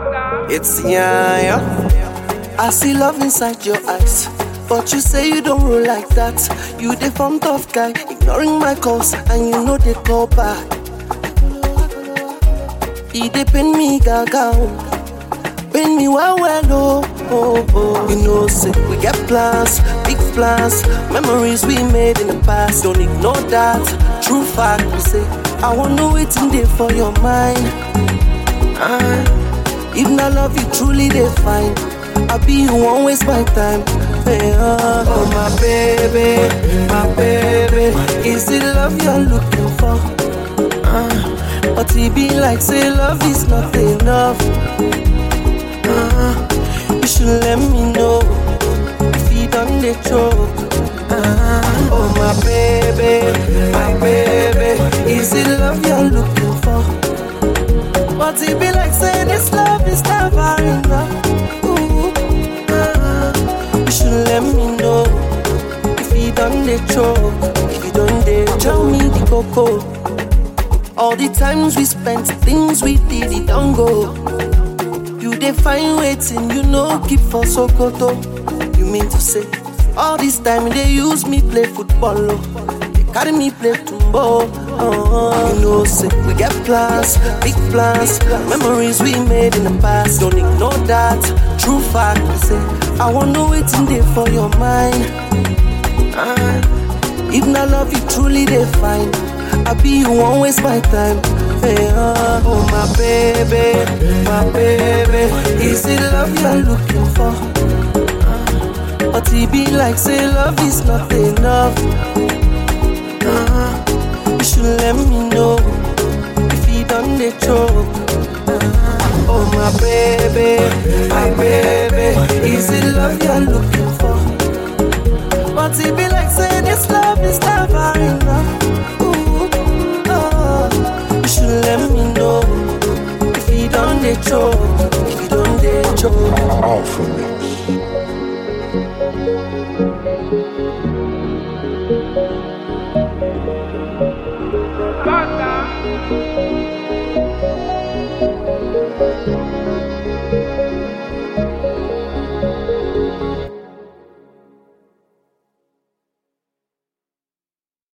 It's yeah. I see love inside your eyes, but you say you don't roll like that. You the fun tough guy, ignoring my calls, and you know they call back. He dey pain me gaga, pain me well, oh. You know, say we get plans, big plans, memories we made in the past. Don't ignore that, true fact. We say I wanna wait in there for your mind. If not love you truly define, I be you won't waste my time. Hey, oh my baby, is it love you're looking for? But it be like say love is not enough. You should let me know if you done the choke. Oh my baby, is it love you're looking for? But it be like say this love is never enough. You should let me know if you done the choke. If you done the tell me the cocoa. All the times we spent, things we did, it don't go. You define waiting, you know, keep for Sokoto. You mean to say, all this time they use me play football, oh. They carry me play tumbo. You know, say, we get plans, big plans, memories we made in the past. Don't ignore that, true fact. We say, I wanna wait in there for your mind. If not love you truly define, I be you won't waste my time. Hey, oh my baby, is it love you're looking for? But it be like say love is not enough. You should let me know if you done the choke. Oh my baby, is it love you're looking for? But it be like say this love is never enough. You should let me know if you done the choke, if you done the choke. Alpha Mix.